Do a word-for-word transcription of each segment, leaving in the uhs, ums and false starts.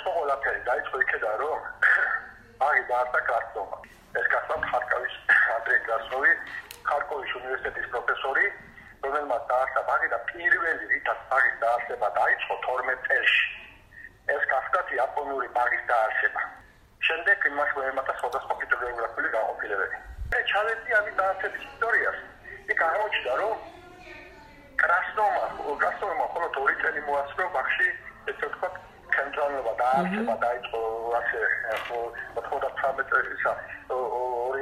დაიწყო ყველაფერი, დაიწყო იქედან რომ ბაღი დაარსა კრასნოვმა. ეს გახლავთ ხარკოვის ანდრეი კრასნოვი, ხარკოვის უნივერსიტეტის პროფესორი, რომელმაც დაარსა ბაღი და პირველი რითაც ბაღის დაარსება დაიწყო თორმეტ წელს. ეს გახლავთ იაპონური ბაღის დაარსება. შემდეგ იმას მოემატა სხვადასხვა ფიტოგრაფიული განყოფილებები. მე ჩავედი ამის დაარსების ისტორიას. იქ აღმოჩნდა რომ კრასნოვმა, კრასნოვმა მხოლოდ ორი წელი მოასწრო ბაღში ესე ვთქვათ ცენტრალურობა დაარსება დაიწყო ასე ოთხმოცდათვრამეტ წელსა ორი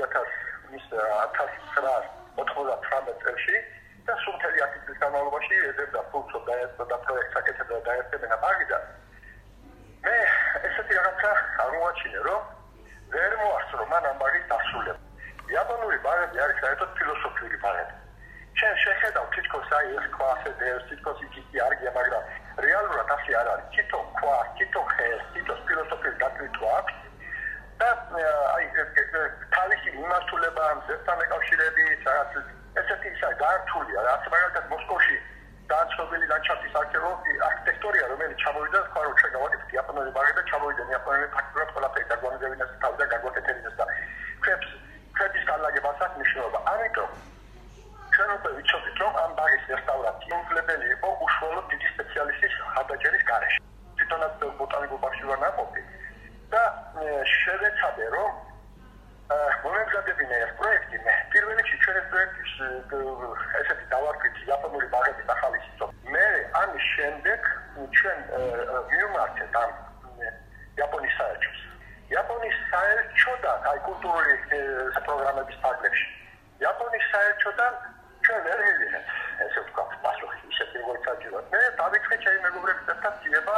ათას ოცდათვრამეტ წელში და სულ მთელი ათი წლის განმავლობაში ეძებდა ფულს დაეწყო და პროექტს აკეთებდა დაერწებინა ბაღი და მე ესეთი რაღაცა აღმოაჩინე რომ ვერ მოასწრო მან ამ ბაღის დასრულება. იაპონური ბაღები არის საერთოდ ფილოსოფიური ბაღები. შენ შეხედავ თითქოს აი ეს ქვა ასე დევს თითქოს იქი არგია მაგრამ რეალურად ასე არ არის. თითო ქვა, თითო ხე, თითო ფილოსოფიური დატვირთვა აქვს და აი თავისი მიმართულება მზესთან ეკავშირებით რაღაც ესეთი ისა გაართულია რაც მაგალითად მოსკოვში დაწყობილი ლანდშაფტის არქიტექტურა რომელიც ჩამოვიდა თქვა რომ ჩვენ გავაკეთეთ იაპონური ბაღი და ჩამოვიდა იაპონელი ფაქტურად ყველაფერი დაგვანებინეს თავზე გაგვაკეთებინეს და ქრებს ქრების განლაგებასაც მნიშვნელობა. ამიტომ ჩვენ უკვე ვიცოდით რომ ამ ბაღის რესტავრაცია უფლებელი იყო უშუალოდ დიდი სპეციალისტის ხარდაჭერის გარეშე. თვითონაც ბოტანიკურ ბაღში ვარ ნაყოფი და შევეცადე რომ მომემზადებინა ეს პროექტი მე პირველ რიგში ჩვენ ეს პროექტის ესეთი დავარქვით იაპონური ბაღების ახალისწინო. მე ამის შემდეგ ჩვენ მივმართეთ ამ იაპონიის საელჩოს. იაპონიის საელჩოდან აი კულტურული პროგრამების ფარგლებში იაპონიის საელჩოდან ჩვენ ვერ მივიღეთ ესე ვთქვათ პასუხი ისეთი როგორც საჭიროა. მე დავიწყე ჩემი მეგობრების ერთად ძიება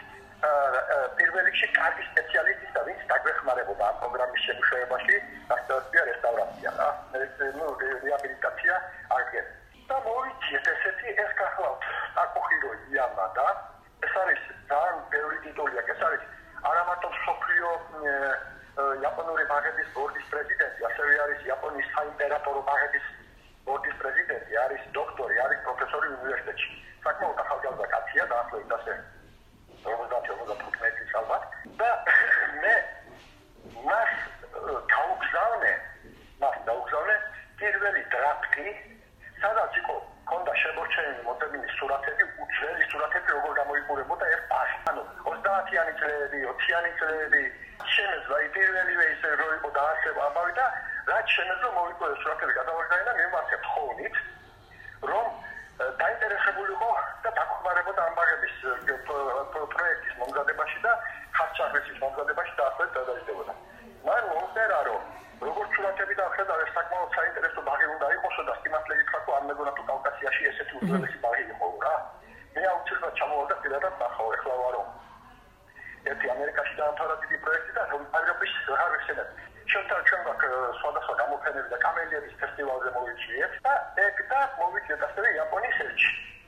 პირველ რიგში კარგი სპეციალისტის და ვინც დაგვეხმარებოდა ამ პროგრამის შემუშავებაში გასწავლია რესტავრაცია და ნუ რეაბილიტაცია არგენ. და მოვიცით ესეთი ეს გახლავთ საკუხირო იამადა ეს არის ძალიან ბევრი ტიტული აქვს ეს არის არა მარტო მსოფლიო იაპონური ბაღების ბორდის პრეზიდენტი ასევე არის იაპონიის საიმპერატორო ბაღების ბორდის პრეზიდენტი არის დოქტორი არის პროფესორი უნივერსიტეტში. საკმაოდ ახალგაზრდა კაცია დაახლოებით ასე ორმოცდაათი-ორმოცდათხუთმეტი წელს და მე მას გაუგზავნე მას დაუგზავნე პირველი დრაფტი სადაც იყო ქონდა შემორჩენილი მოდებილი სურათები უძველი სურათები როგორ გამოიყურებოდა ეს ბაღი. ანუ ოცდაათიანი წლები ოციანი წლები შემეძლო აი პირველივე ისე რო იყო დაარსება ამბავი და რაც შემეძლო მოვიყო ეს სურათები გადავაგზავნე და მივმართებ ხოვნით რომ დაინტერესებულიყო და დაგხვდებოდა ამ ბაღების პროექტის მომზადებაში და ხარჯაჭრის მომზადებაში დაახლოებით გადაიდებოდა. მან მომწერა რომ როგორც სურათები დახედა ეს საკმაოდ საინტერესო ბაღი უნდა იყოსო და სიმართლე გითხრა რომ არ მეგონა თუ კავკასიაში ესეთი უძველესი ბაღი იყო რა. მე აუცილებლად ჩამოვარდა პირადად ნახავ ეხლა ვარო. ერთი ამერიკაში დაამთავრა დიდი პროექტი და ევროპის რა ვიცი შევთან ჩვენ გვაქვს სხვადასხვა გამოფენები და კამელიების ფესტივალზე მოვიჭრიეთ და ეგ და მოვიჭრეთ ასევე იაპონიის ელჩი.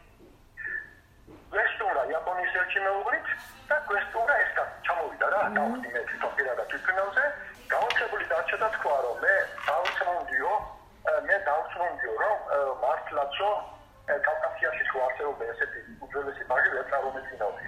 გვესტუმრა იაპონიის ელჩი მეუღლით და გვესტუმრა ეს ჩამოვიდა რა დავხდი მე თვითონ პირადად თვითონავზე გაოცებული დარჩა და თქვა რომ მე დავწმუნდიო მე დავწმუნდიო რომ მართლაც რომ კავკასიაში თუ არსებობდა ესეთი უძველესი ბაღი ვერ წარმომეწინავდი.